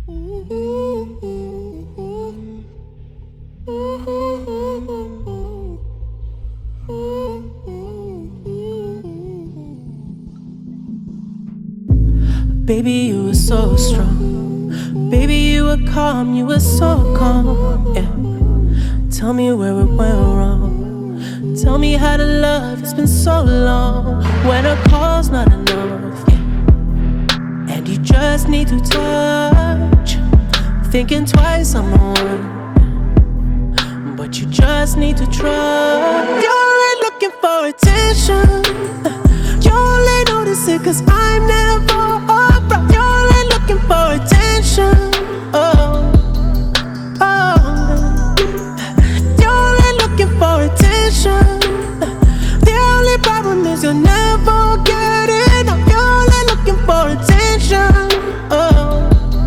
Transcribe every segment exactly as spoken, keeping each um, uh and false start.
Baby, you were so strong. Baby, you were calm, you were so calm. Yeah. Tell me where it went wrong. Tell me how to love, it's been so long. When a call's not enough, yeah. And you just need to touch. Thinking twice, I'm the one. But you just need to trust. You're only looking for attention. You only notice it cause I'm never around. You're only looking for attention. Oh, oh. You're only looking for attention. The only problem is you'll never get enough. You're only looking for attention. Oh,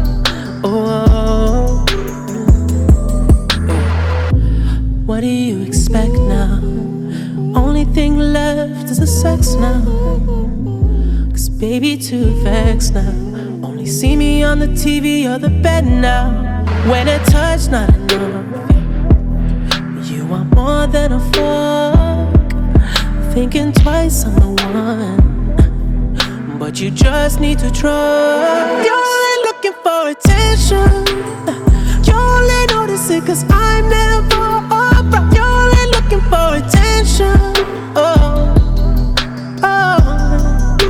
oh. What do you expect now? Only thing left is the sex now. Cause baby, too vexed now. Only see me on the T V or the bed now. When a touch not enough, you want more than a fuck. Thinking twice, I'm the one. But you just need to trust. You're only looking for attention. You only notice it cause I'm never around. You're only looking for attention. Oh, oh.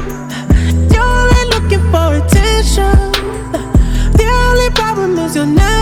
You're only looking for attention. The only problem is you'll never